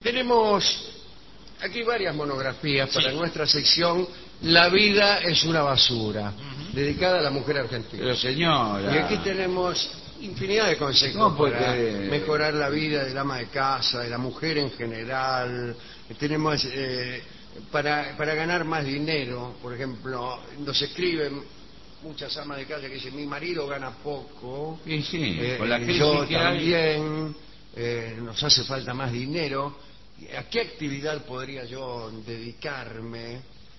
Tenemos aquí varias monografías para nuestra sección La vida es una basura, dedicada a la mujer argentina. Pero señora... Y aquí tenemos infinidad de consejos para mejorar la vida del ama de casa, de la mujer en general. Tenemos para ganar más dinero, por ejemplo, nos escriben muchas amas de casa que dicen: mi marido gana poco, con la crisis yo que también, nos hace falta más dinero. ¿A qué actividad podría yo dedicarme?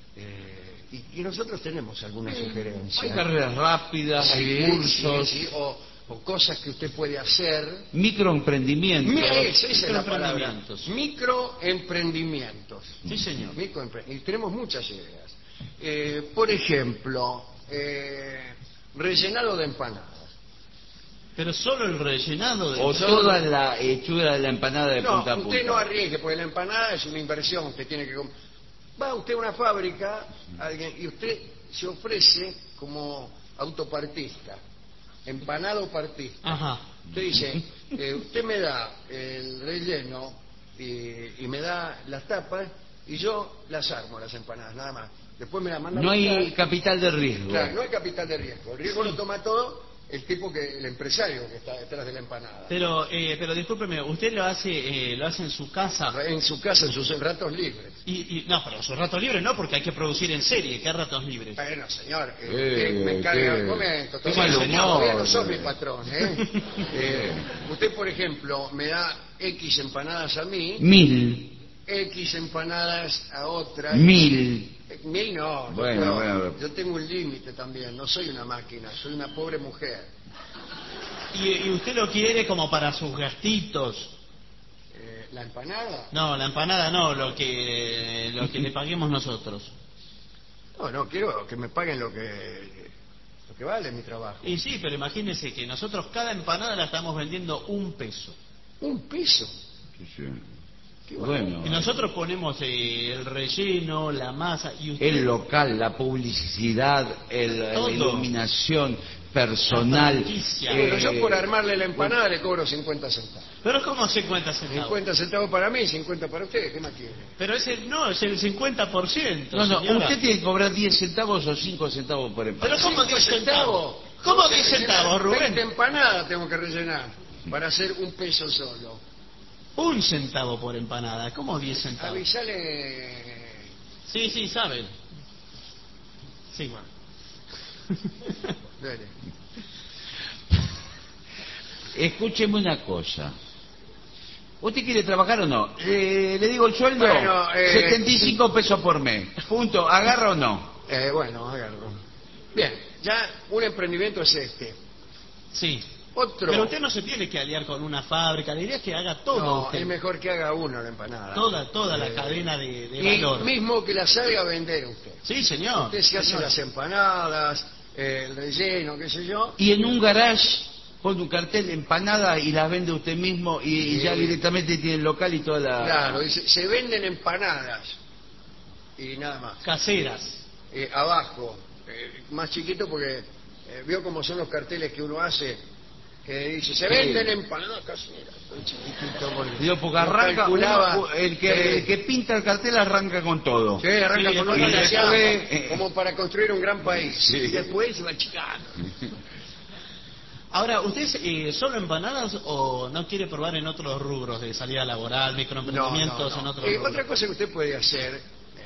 Y nosotros tenemos algunas sugerencias. Hay carreras rápidas, hay cursos. O cosas que usted puede hacer. Microemprendimientos. Esa es la palabra. Microemprendimientos. Sí, señor. Y tenemos muchas ideas. Por ejemplo, rellenado de empanadas. Pero solo el rellenado de... O toda la hechura de la empanada de punta a punta. Usted no arriesgue, porque la empanada es una inversión. Usted tiene que... Va usted a una fábrica y usted se ofrece como autopartista, empanado partista. Ajá. Usted dice, usted me da el relleno y me da las tapas y yo las armo, las empanadas, nada más. Después me las manda. No hay capital de riesgo. Claro, no hay capital de riesgo. El riesgo lo toma todo el empresario que está detrás de la empanada. Pero discúlpeme, ¿usted lo hace en su casa? En su casa, en sus ratos libres. No, pero sus ratos libres no, porque hay que producir en serie. ¿Qué ratos libres? Bueno, señor, me encarga un momento. Todavía no sos mi patrón, usted, por ejemplo, me da X empanadas a mí. 1000. X empanadas a otra. 1000. 1000 no. Bueno. Yo tengo un límite también. No soy una máquina, soy una pobre mujer. ¿Y usted lo quiere como para sus gastitos? ¿La empanada? No, la empanada no, lo que le paguemos nosotros. No, quiero que me paguen lo que vale mi trabajo. Y sí, pero imagínese que nosotros cada empanada la estamos vendiendo $1. ¿1 peso? Sí. Bueno. Y nosotros ponemos el relleno, la masa y usted... El local, la publicidad, la iluminación personal. Bueno, yo por armarle la empanada le cobro 50 centavos. ¿Pero cómo 50 centavos? 50 centavos para mí y 50 para usted. ¿Qué más quiere? Pero es el 50%. No, señora. usted tiene que cobrar 10 centavos o 5 centavos por empanada. ¿Pero cómo 10 centavos? ¿Cómo 10 centavos, Rubén? 20 empanadas tengo que rellenar para hacer $1 peso solo. 1 centavo por empanada. ¿Cómo 10 centavos? Avisale. Sí, saben. Sí, bueno. Dale. Escúcheme una cosa. ¿Usted quiere trabajar o no? Le digo el sueldo. Bueno, 75 pesos por mes. Punto. ¿Agarra o no? Bueno, agarro. Bien, ya un emprendimiento es este. Sí. Otro. Pero usted no se tiene que aliar con una fábrica. La idea es que haga todo. No, usted. es mejor que haga uno la empanada. Toda la cadena de y valor. Mismo que la salga a vender usted. Sí, señor. Usted se hace las empanadas, el relleno, qué sé yo. Y en un garage pone un cartel empanada y las vende usted mismo y ya directamente tiene el local y toda la... Claro, y se venden empanadas y nada más. Caseras. Abajo, más chiquito porque vio cómo son los carteles que uno hace, que dice, se venden empanadas caseras. Chiquitito, digo, porque arranca, el que pinta el cartel arranca con todo. Sí, arranca con todo, después, como para construir un gran país. Sí. Y después se va achicando. Ahora, ¿usted solo empanadas o no quiere probar en otros rubros de salida laboral, microemprendimientos en otros rubros? Otra cosa que usted puede hacer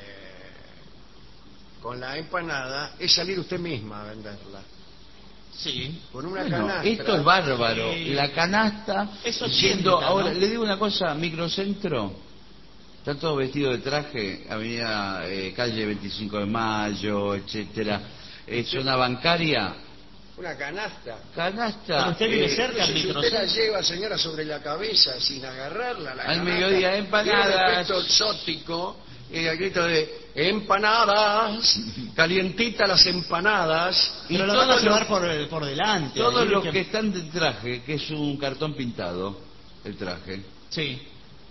con la empanada es salir usted misma a venderla. Sí. Con una canasta. Esto es bárbaro. La canasta, Eso yendo tienta, ahora, ¿no? le digo una cosa, microcentro, está todo vestido de traje, avenida calle 25 de Mayo, etcétera, zona bancaria. Una canasta. Canasta. Usted vive cerca del Si usted la microcentro. lleva, señora, sobre la cabeza sin agarrarla, la Al canasta, mediodía, empanadas. tiene un efecto exótico, el grito de empanadas, calientita las empanadas. Pero lo van a llevar por delante. Todos ahí los que- que están de traje, que es un cartón pintado, el traje. Sí.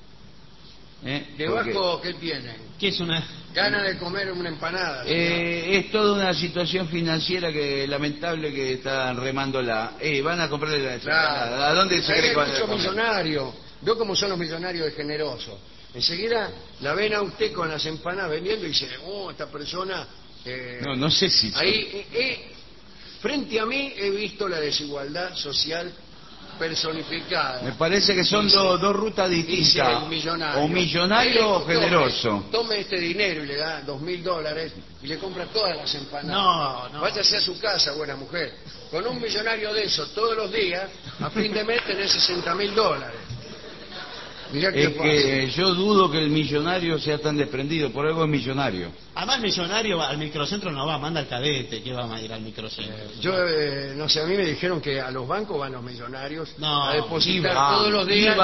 Debajo, ¿qué tienen? ¿Qué es una...? Ganas de comer una empanada. Es toda una situación financiera que lamentable que están remándola. Van a comprarle la Claro. ¿A dónde se Ahí cree hay que van a muchos comer? millonarios. Veo cómo son los millonarios de generosos. Enseguida la ven a usted con las empanadas vendiendo y dicen, oh, esta persona... no sé si... Ahí, frente a mí he visto la desigualdad social personificada. Me parece que son dos rutas distintas. El millonario. O millonario o generoso. Tome este dinero y le da $2.000 y le compra todas las empanadas. No. Váyase a su casa, buena mujer. Con un millonario de eso todos los días, a fin de mes tenés $60.000. Mirá es que yo dudo que el millonario sea tan desprendido, por algo es millonario. Además, millonario al microcentro no va, manda al cadete, que va a ir al microcentro. Yo, no sé, a mí me dijeron que a los bancos van los millonarios a depositar todos los días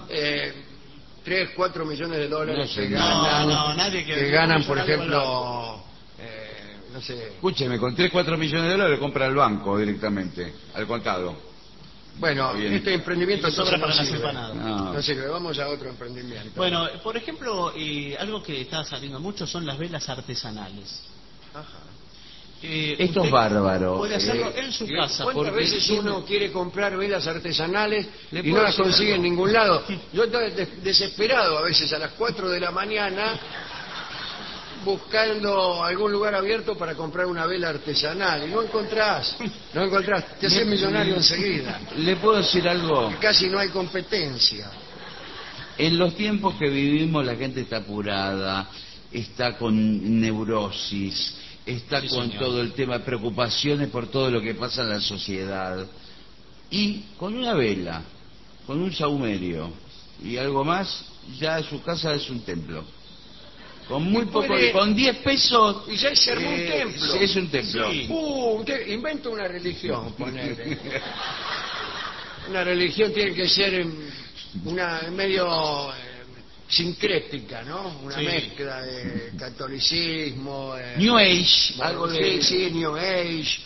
3, 4 millones de dólares que ganan, nadie que ganan, por ejemplo, no sé. Escúcheme, con 3, 4 millones de dólares compra el banco directamente, al contado. Bueno, este emprendimiento sobra para las sirve. empanadas. No sirve, vamos a otro emprendimiento. Bueno, por ejemplo, algo que está saliendo mucho son las velas artesanales. Ajá. Esto es bárbaro. Puede hacerlo en su casa. ¿Cuántas veces uno quiere comprar velas artesanales y no las consigue en ningún lado? Yo estoy desesperado a veces a las 4 de la mañana buscando algún lugar abierto para comprar una vela artesanal y no encontrás, te haces millonario enseguida. ¿Le puedo decir algo? Casi no hay competencia. En los tiempos que vivimos la gente está apurada, está con neurosis, está con todo el tema de preocupaciones por todo lo que pasa en la sociedad. Y con una vela, con un saumerio y algo más, ya su casa es un templo. Con muy poco, con 10 pesos... Y ya se armó un templo. Es un templo. Sí. Inventa una religión, ponele. Una religión tiene que ser medio sincrética, ¿no? Una mezcla de catolicismo... New Age. Algo de... Sí, New Age...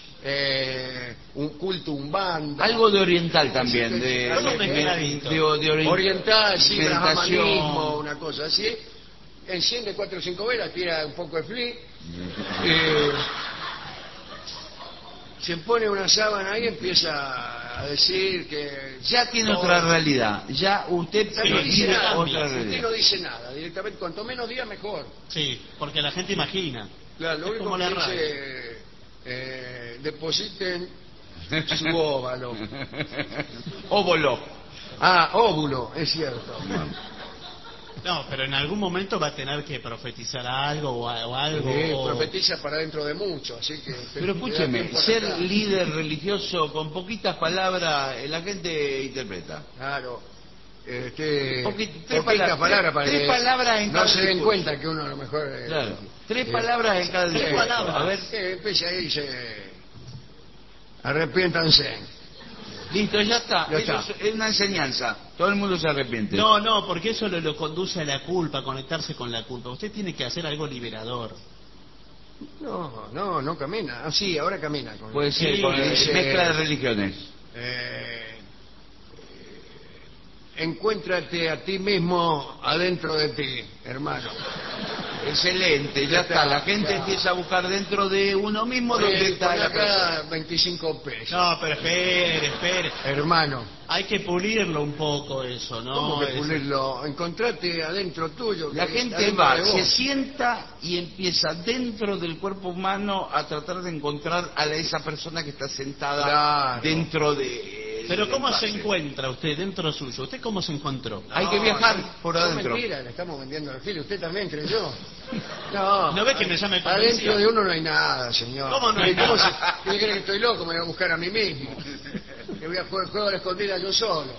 un culto umbanda, algo de oriental también, de oriental, sí, meditación, brahmanismo, una cosa así. Enciende 4 o 5 velas, tira un poco de fli, se pone una sábana ahí y empieza a decir que ya tiene otra realidad, ya usted no dice nada, otra realidad. Usted no dice nada, directamente, cuanto menos días mejor. Sí, porque la gente imagina. Claro, lo único que dice, depositen su óvalo. Óvulo. Óvulo, es cierto. No, pero en algún momento va a tener que profetizar algo o algo. Sí, profetiza para dentro de mucho, así que... Pero escúcheme, ser líder religioso con poquitas palabras la gente interpreta. Claro. Tres palabras para tres palabras en cada no se den discurso. Cuenta que uno a lo mejor... Claro, 3 palabras en cada discurso. 3 palabras. A ver, empiece ahí y dice... Arrepiéntanse. Listo, ya está. Es una enseñanza. Todo el mundo se arrepiente. No, porque eso lo conduce a la culpa, a conectarse con la culpa. Usted tiene que hacer algo liberador. No camina. Sí, ahora camina. Pues sí, con mezcla de religiones. Encuéntrate a ti mismo adentro de ti, hermano. Excelente, ya está. La gente empieza a buscar dentro de uno mismo donde está la persona. 25 pesos. No, pero espere. Hermano. Hay que pulirlo un poco eso, ¿no? ¿Cómo que pulirlo? Encontrate adentro tuyo. La gente va, se sienta y empieza dentro del cuerpo humano a tratar de encontrar a esa persona que está sentada dentro de... Pero ¿cómo se encuentra usted dentro suyo? ¿Usted cómo se encontró? Hay que viajar por adentro. Mentira, le estamos vendiendo el filo. ¿Usted también creyó? ¿No ve que me llame adentro de uno no hay nada, señor. ¿Cómo no hay nada? ¿Qué cree que estoy loco? Me voy a buscar a mí mismo. Que voy a jugar juego a la escondida yo solo.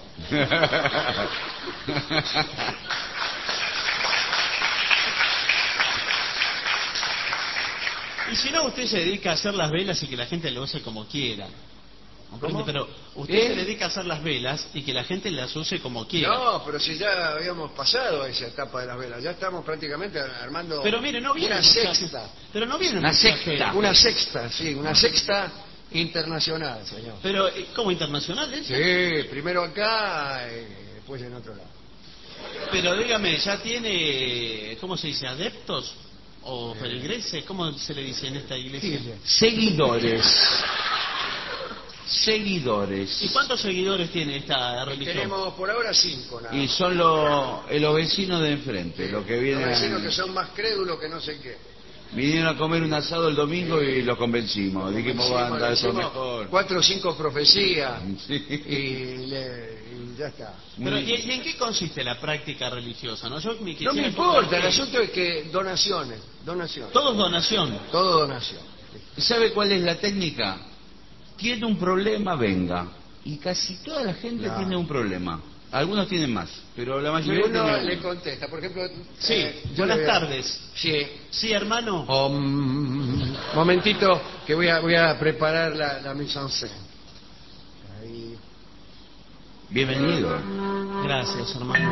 Y si no, usted se dedica a hacer las velas y que la gente lo use como quiera. ¿Cómo? Pero usted se dedica a hacer las velas y que la gente las use como quiera. No, pero si ya habíamos pasado esa etapa de las velas, ya estamos prácticamente armando. Pero mire, no viene una sexta. Pero no viene una sexta. Una sexta, sí, una sexta internacional, señor. Pero ¿cómo internacional? Sí, primero acá y después en otro lado. Pero dígame, ¿ya tiene, cómo se dice, adeptos o feligreses? ¿Cómo se le dice en esta iglesia? Seguidores. seguidores. ¿Y cuántos seguidores tiene esta religión? Tenemos por ahora 5 nada más. Y son los vecinos de enfrente, los que vienen. Los vecinos que son más crédulos que no sé qué. Vinieron a comer un asado el domingo y los convencimos. Dijimos, banda, eso mejor. 4 o 5 profecías Sí. y ya está. Pero, ¿y en qué consiste la práctica religiosa? No, No me importa, el asunto es que donaciones. Todo es donación. Todo donación. ¿Sabe cuál es la técnica? Tiene un problema, venga. Y casi toda la gente tiene un problema. Algunos tienen más, pero la Y mayoría uno tiene le contesta, por ejemplo... Sí, yo buenas le voy a- tardes. Sí. Sí, hermano. Momentito, que voy a preparar la mise en scène. Ahí. Bienvenido. Gracias, hermano.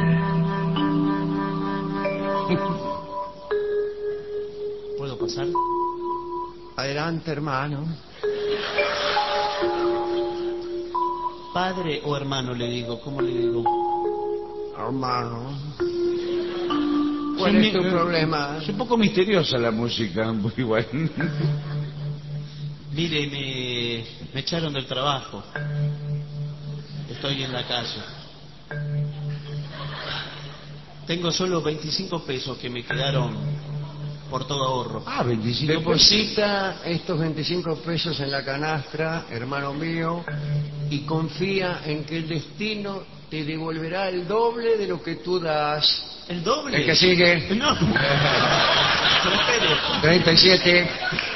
¿Puedo pasar? Adelante, hermano. Padre o hermano le digo, ¿cómo le digo? Hermano. ¿Cuál es tu problema? Es un poco misteriosa la música, igual. Mire, me echaron del trabajo. Estoy en la calle. Tengo solo 25 pesos que me quedaron por todo ahorro. 25 Deposita estos 25 pesos en la canastra, hermano mío, y confía en que el destino te devolverá el doble de lo que tú das. ¿El doble? El que sigue. No. Pero espere. 37.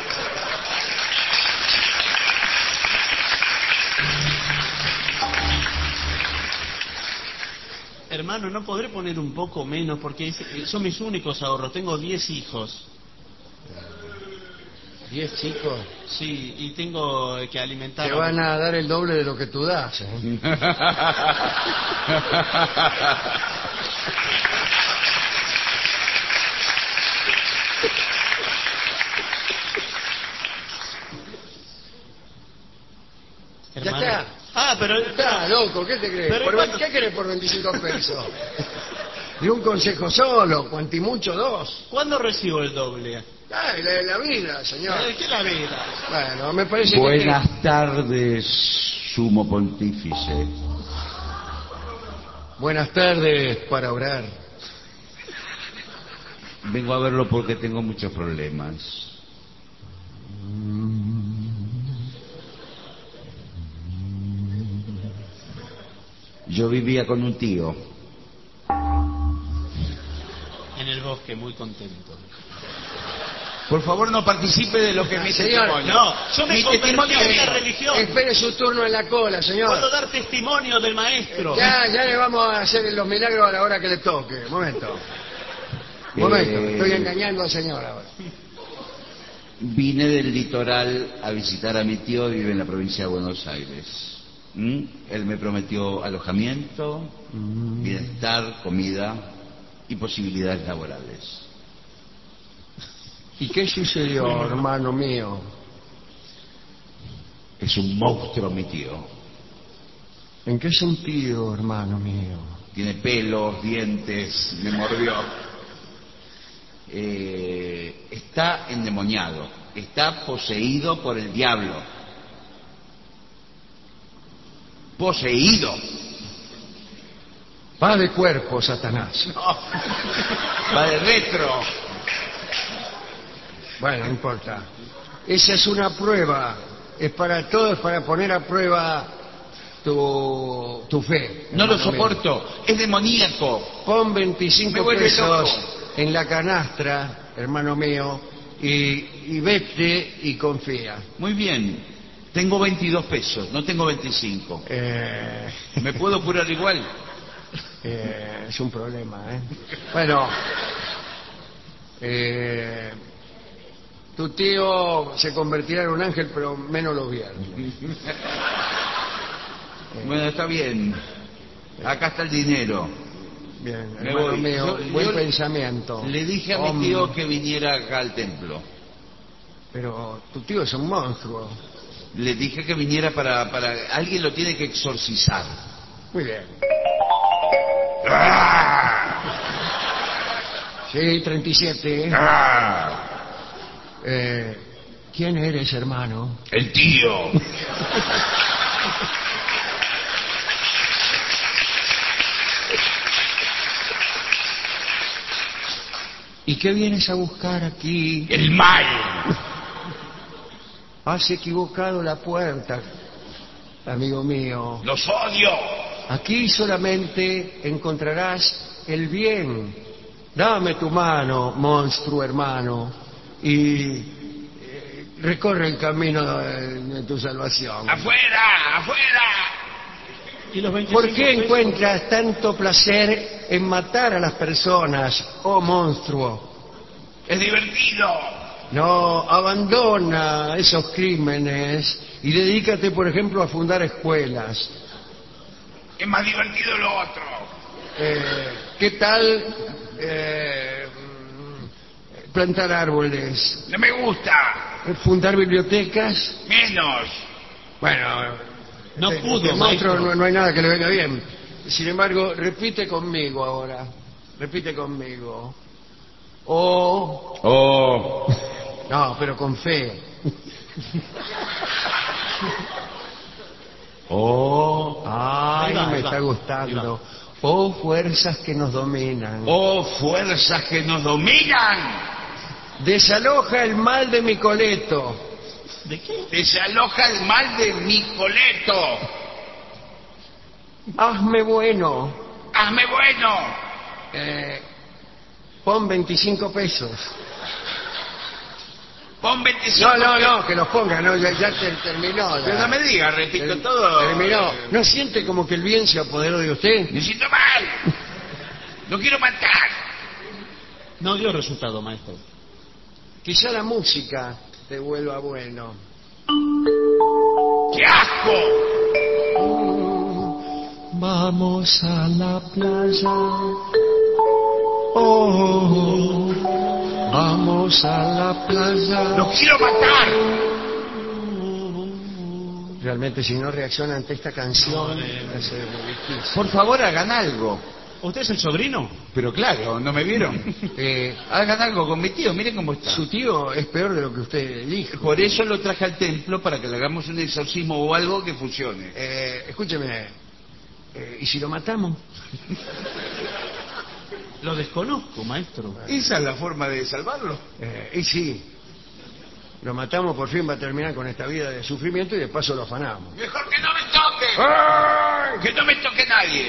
Hermano, ¿no podré poner un poco menos? Porque son mis únicos ahorros. Tengo 10 hijos. 10 chicos. Sí, y tengo que alimentar. Te van a dar el doble de lo que tú das. ¿Eh? Hermano. Ya está. Ah, pero Está, loco, ¿qué te crees? Pero ¿Qué querés por 25 pesos? De un consejo solo, cuantimucho 2. ¿cuándo recibo el doble? Ay, la vida, señor. ¿Qué es la vida? Bueno, me parece Buenas tardes, sumo pontífice. Buenas tardes para orar. Vengo a verlo porque tengo muchos problemas. Yo vivía con un tío. En el bosque, muy contento. Por favor, no participe de lo que mi Señor, testimonio. No, yo me Mi convertí testimonio en es la mío. religión. Espere su turno en la cola, señor. Puedo dar testimonio del maestro. Ya le vamos a hacer los milagros a la hora que le toque. Momento. Momento, estoy engañando al señor ahora. Vine del litoral a visitar a mi tío, vive en la provincia de Buenos Aires. Él me prometió alojamiento, bienestar, comida y posibilidades laborales. ¿Y qué sucedió, hermano mío? Es un monstruo mi tío. ¿En qué sentido, hermano mío? Tiene pelos, dientes, me mordió. Está endemoniado, está poseído por el diablo. Poseído. Va de cuerpo, Satanás. Va de retro. Bueno, no importa. Esa es una prueba. Es para todo, es para poner a prueba tu fe. No lo hermano mío. soporto, es demoníaco. Pon Me 25 vuelve pesos loco. en la canastra, hermano mío, y vete y confía. Muy bien, tengo 22 pesos, no tengo 25. ¿Me puedo curar igual? Es un problema, ¿eh? Bueno, tu tío se convertirá en un ángel, pero menos los viernes. Bueno, está bien. Acá está el dinero. Bien, Me hermano voy. mío, Yo- buen yo pensamiento. Le dije a mi tío que viniera acá al templo. Pero tu tío es un monstruo. Le dije que viniera para... Alguien lo tiene que exorcizar. Muy bien. Sí, 37. ¿Quién eres, hermano? El tío. ¿Y qué vienes a buscar aquí? El mal. Has equivocado la puerta, amigo mío. Los odio. Aquí solamente encontrarás el bien. Dame tu mano, monstruo hermano, y recorre el camino de tu salvación. ¡Afuera! ¡Afuera! ¿Y los 25 ¿Por qué pesos? encuentras tanto placer en matar a las personas, oh monstruo? ¡Es divertido! No, abandona esos crímenes y dedícate, por ejemplo, a fundar escuelas. Es más divertido lo otro. ¿Qué tal plantar árboles? No me gusta. ¿Fundar bibliotecas? Menos. Bueno, No pudo, el monstruo maestro. no hay nada que le venga bien. Sin embargo, repite conmigo ahora. Repite conmigo. Oh. No, pero con fe. Ay, Ahí me va. está gustando. Oh, fuerzas que nos dominan. ¡Oh, fuerzas que nos dominan! Desaloja el mal de mi coleto. ¿De qué? Desaloja el mal de mi coleto. Hazme bueno. ¡Hazme bueno! Pon 25 pesos. Pon 25. No, que los ponga, no, ya terminó. Pero no me diga, repito todo. Terminó. ¿No siente como que el bien se apoderó de usted? Me siento mal. No quiero matar. No dio resultado, maestro. Quizá la música te vuelva bueno. ¡Qué asco! Vamos a la playa. Oh, vamos a la playa. ¡Lo quiero matar! Realmente, si no reacciona ante esta canción, va a ser muy difícil. Por favor, hagan algo. ¿Usted es el sobrino? Pero claro, ¿no me vieron? Hagan algo con mi tío, miren cómo está. Su tío es peor de lo que usted dijo. Por eso lo traje al templo, para que le hagamos un exorcismo o algo que funcione. Escúcheme, ¿y si lo matamos? Lo desconozco, maestro. ¿Esa es la forma de salvarlo? Y sí, lo matamos, por fin va a terminar con esta vida de sufrimiento y de paso lo afanamos. Mejor que no me toque. Que no me toque nadie.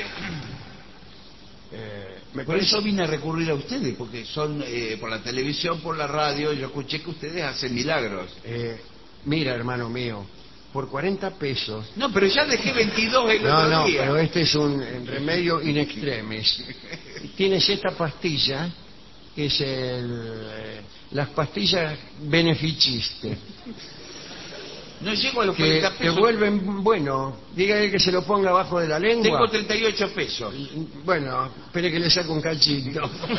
Me Por parece- eso vine a recurrir a ustedes, porque son por la televisión, por la radio, yo escuché que ustedes hacen milagros. Mira, hermano mío, por 40 pesos... No, pero ya dejé 22 el otro No, día. pero este es un remedio in extremis. Tienes esta pastilla, que es las pastillas beneficiste, No llego a los que 40 te pesos. vuelven, bueno, dígale que se lo ponga abajo de la lengua. Tengo 38 pesos. Bueno, espere que le saco un cachito.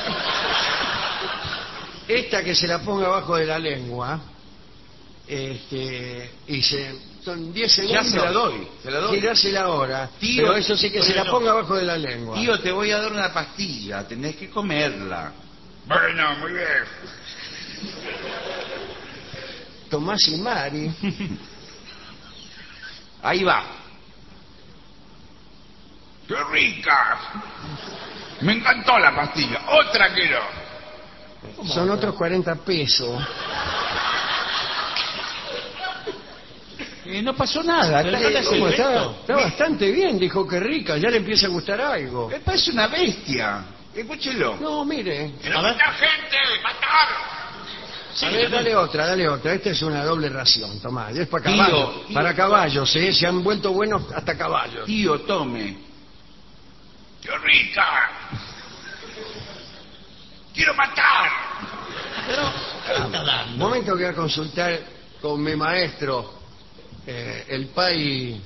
Esta que se la ponga abajo de la lengua, y son 10 segundos. Ya se la doy, se la doy. Sí, dásela ahora. Tío, pero eso sí que se la ponga abajo de la lengua. Tío, te voy a dar una pastilla, tenés que comerla. Bueno, muy bien. Tomás y Mari. Ahí va. ¡Qué rica! Me encantó la pastilla. Otra quiero. Son otros 40 pesos. No pasó nada. Pero no le hace ¿Cómo está? efecto. Está bastante bien, dijo que rica. Ya le empieza a gustar algo. Me parece una bestia. Escúchelo. No, mire. ¡Quiero A ver. matar gente! ¡Matar! A ver, dale otra, dale otra. Esta es una doble ración, Tomás. Es para Tío, caballos. tío. Para caballos, ¿eh? Se han vuelto buenos hasta caballos. Tío, tome. ¡Qué rica! ¡Quiero matar! Pero, ¿qué está dando? Momento que voy a consultar con mi maestro, el Pai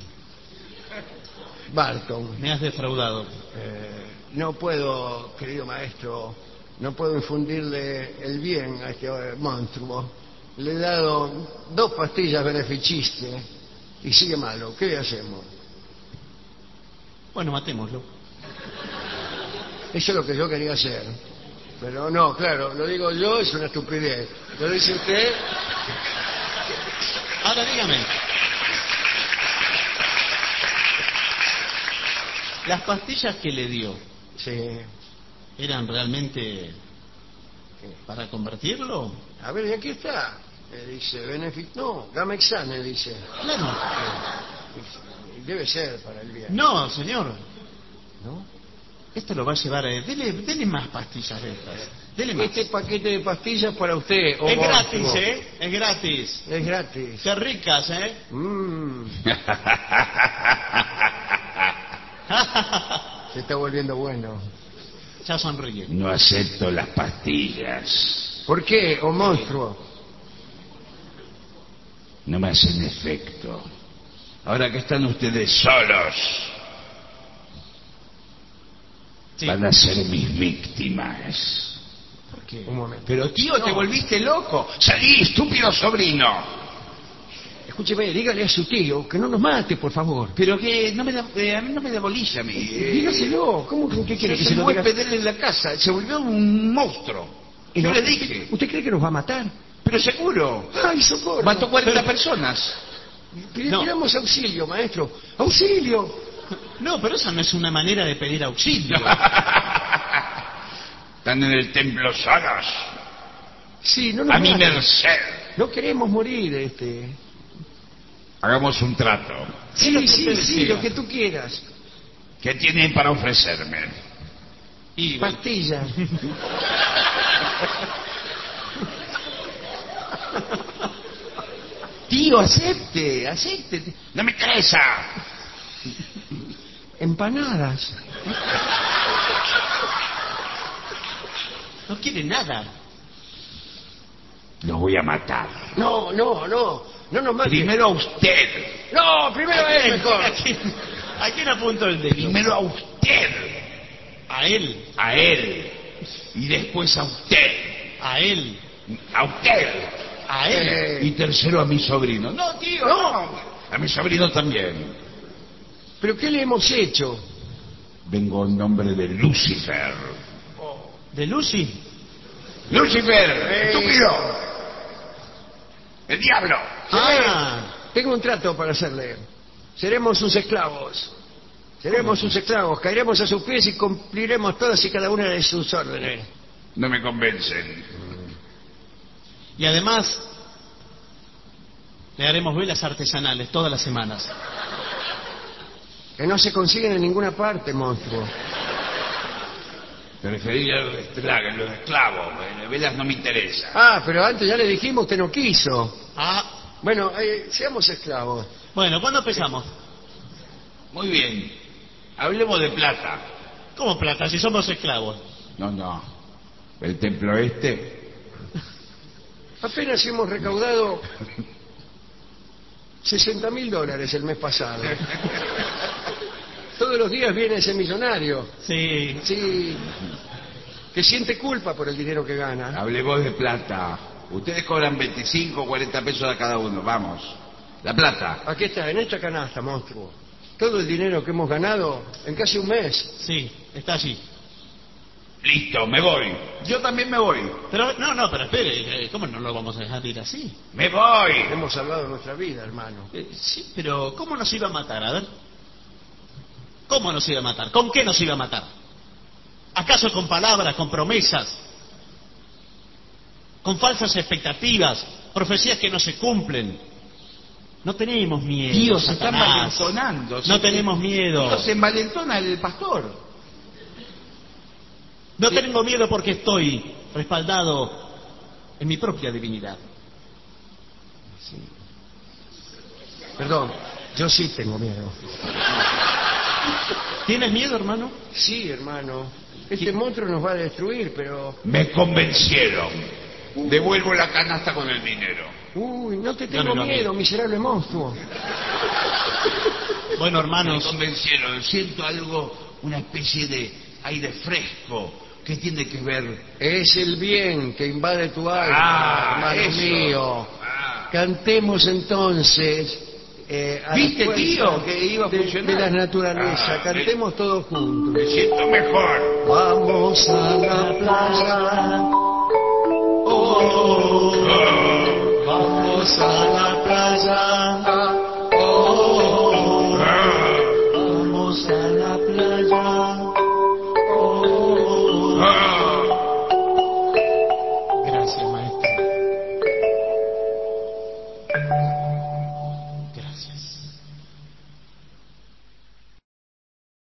Barton. Me has defraudado. No puedo, querido maestro, no puedo infundirle el bien a este monstruo. Le he dado 2 pastillas beneficiste y sigue malo. ¿Qué le hacemos? Bueno, matémoslo. Eso es lo que yo quería hacer. Pero no, claro, lo digo yo, es una estupidez. Lo dice usted. Ahora dígame. Las pastillas que le dio, Sí. ¿eran realmente para convertirlo? A ver, y aquí está. Dice, no, Gamexane, dice. Claro. Debe ser para el bien. No, señor. ¿No? Esto lo va a llevar. Dele más pastillas de estas. Dele más. Este paquete de pastillas para usted. Es gratis, ¿eh? Es gratis. Es gratis. Qué ricas, ¿eh? Se está volviendo bueno. Ya sonríe. No acepto las pastillas. ¿Por qué, oh monstruo? No me hacen efecto. Ahora que están ustedes solos, Sí. van a ser mis víctimas. ¿Por qué? Un momento. Pero tío, te volviste loco. Salí, estúpido sobrino. Escúcheme, dígale a su tío que no nos mate, por favor. Pero que no me da, a mí no me da bolilla a mí. Dígaselo. ¿Cómo que quiere que Se se lo diga? huésped en la casa, se volvió un monstruo. Y Yo no- le dije, ¿Usted cree que nos va a matar? pero seguro. ¡Ay, socorro! Mató 40 personas. No. Pidamos auxilio, maestro. ¡Auxilio! No, pero esa no es una manera de pedir auxilio. Están en el templo solos. Sí, no nos A mi mate. merced. No queremos morir, Hagamos un trato. Sí, lo que sí, usted sí, desea. lo que tú quieras. ¿Qué tienen para ofrecerme? Y Pastillas. Tío, acepte. No me interesa. Empanadas. no quiere nada. Lo voy a matar. No, no, no. No nos mate. Primero a usted. No, primero a él mejor. ¿A quién apunto el dedo? Primero a usted. A él. A él. Y después a usted. A él. A usted. A él. Y tercero a mi sobrino. No, tío, no. A mi sobrino también. ¿Pero qué le hemos hecho? Vengo en nombre de Lucifer. ¿De Lucy? ¡Lucifer! ¡Estúpido! ¡El diablo! Ah. Tengo un trato para hacerle. Seremos sus esclavos. Seremos sus esclavos. Caeremos a sus pies y cumpliremos todas y cada una de sus órdenes. No me convencen. Y además, le haremos velas artesanales todas las semanas. Que no se consiguen en ninguna parte, monstruo. Preferiría los esclavos. Velas no me interesa. Ah, pero antes ya le dijimos, usted no quiso. Ah. Bueno, seamos esclavos. Bueno, ¿cuándo empezamos? Muy bien. Hablemos de plata. ¿Cómo plata? Si somos esclavos. No. El templo este. Apenas hemos recaudado $60.000 el mes pasado. Todos los días viene ese millonario. Sí. Sí. Que siente culpa por el dinero que gana. Hablemos de plata. Ustedes cobran 25 o 40 pesos a cada uno. Vamos. La plata. Aquí está, en esta canasta, monstruo. Todo el dinero que hemos ganado en casi un mes. Sí, está allí. Listo, me voy. Yo también me voy. Pero, pero espere, ¿cómo no lo vamos a dejar ir así? Me voy. Hemos salvado nuestra vida, hermano. Sí, pero ¿cómo nos iba a matar? A ver. ¿Cómo nos iba a matar? ¿Con qué nos iba a matar? ¿Acaso con palabras, con promesas? ¿Con falsas expectativas? ¿Profecías que no se cumplen? No tenemos miedo. Tío, se están Satanás. envalentonando. No tenemos miedo. Tío, se envalentona el pastor. No tengo miedo porque estoy respaldado en mi propia divinidad. Perdón, yo sí tengo miedo. ¿Tienes miedo, hermano? Sí, hermano. Este monstruo nos va a destruir, pero... Me convencieron. Devuelvo la canasta con el dinero. Uy, no te tengo Dámelo a mí. miedo, miserable monstruo. Bueno, Me hermanos, convencieron. Siento algo, una especie de aire fresco. ¿Qué tiene que ver? Es el bien que invade tu alma, hermano eso. mío. Cantemos entonces... a ¿Viste, la fuerza tío, que iba a de funcionar? la naturaleza. Cantemos todos juntos. Me siento mejor. Vamos a la playa. Oh, vamos a la playa. Oh, vamos a la playa.